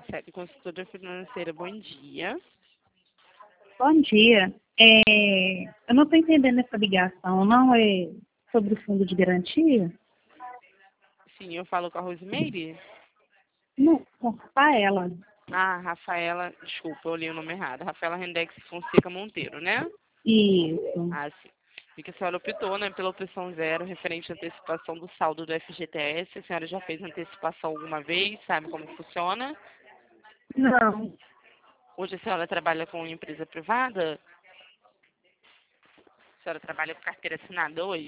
Marcele, consultora financeira, bom dia. Bom dia. Eu não estou entendendo essa ligação, não é sobre o fundo de garantia? Sim, eu falo com a Rosimeire? Não, com Rafaela. Ah, Rafaela, desculpa, eu li o nome errado. Rafaela Rendex Fonseca Monteiro, né? Isso. Ah, sim. E que a senhora optou, né, pela opção 0, referente à antecipação do saldo do FGTS. A senhora já fez antecipação alguma vez? Sabe como funciona? Não, Hoje a senhora trabalha com empresa privada? A senhora trabalha com carteira assinada hoje?